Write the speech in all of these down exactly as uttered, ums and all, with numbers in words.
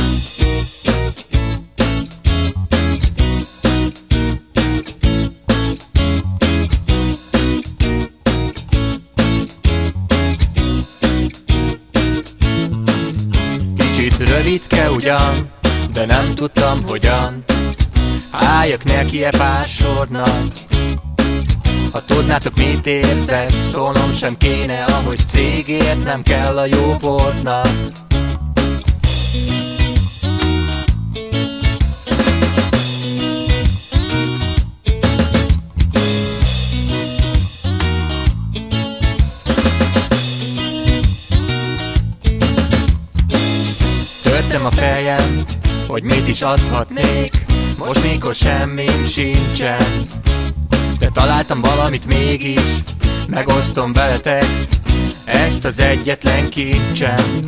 Rövidke ugyan, de nem tudtam hogyan álljak neki e pár sornak. Ha tudnátok, mit érzek, szólnom sem kéne, ahogy cégért nem kell a jó bornak. Törtem a fejem, hogy mit is adhatnék, most mikor semmim sincsen. De találtam valamit mégis, megosztom veletek ezt az egyetlen kincsem.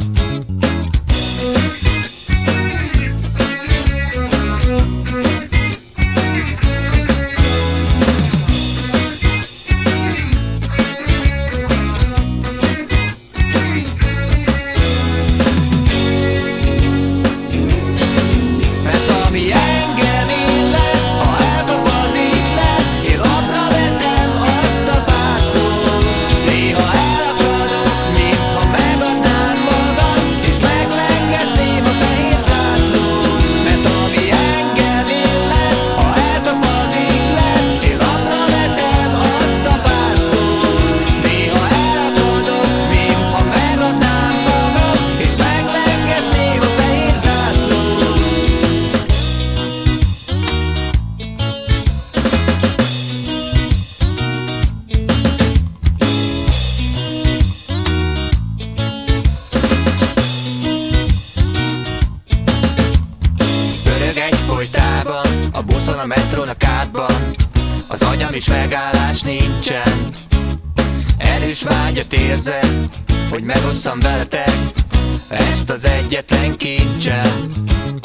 A buszon, a metrón, a kádban az agyam is megállás nincsen. Erős vágyat érzek, hogy megosszam veletek ezt az egyetlen kincsem.